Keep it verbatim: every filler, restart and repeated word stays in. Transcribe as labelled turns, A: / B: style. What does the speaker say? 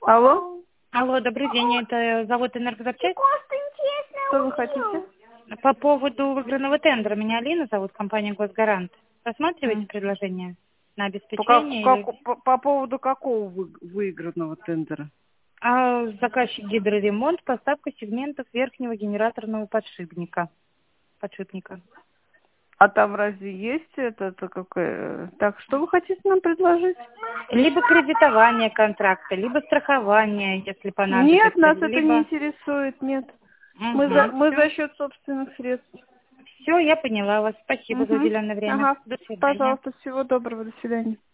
A: Алло?
B: Алло, добрый день, это завод «Энергозапчасть».
A: Что вы хотите?
B: По поводу выигранного тендера. Меня Алина зовут, компания «Госгарант». Рассматриваете
A: М.
B: предложение на
A: По, как-
B: обеспечение или...
A: как- по- по поводу какого вы- выигранного тендера?
B: А заказчик гидроремонт, поставка сегментов верхнего генераторного подшипника. Подшипника.
A: А там разве есть это, это какое? Так, что вы хотите нам предложить?
B: Либо кредитование контракта, либо страхование, если
A: Нет,
B: понадобится,
A: нас это не
B: либо...
A: интересует, нет. Мы за,
B: Угу.
A: мы
B: Все,
A: за счет собственных средств.
B: все, я поняла вас. Спасибо за
A: Угу.
B: уделенное время.
A: Ага,
B: До свидания.
A: пожалуйста, всего доброго, до свидания.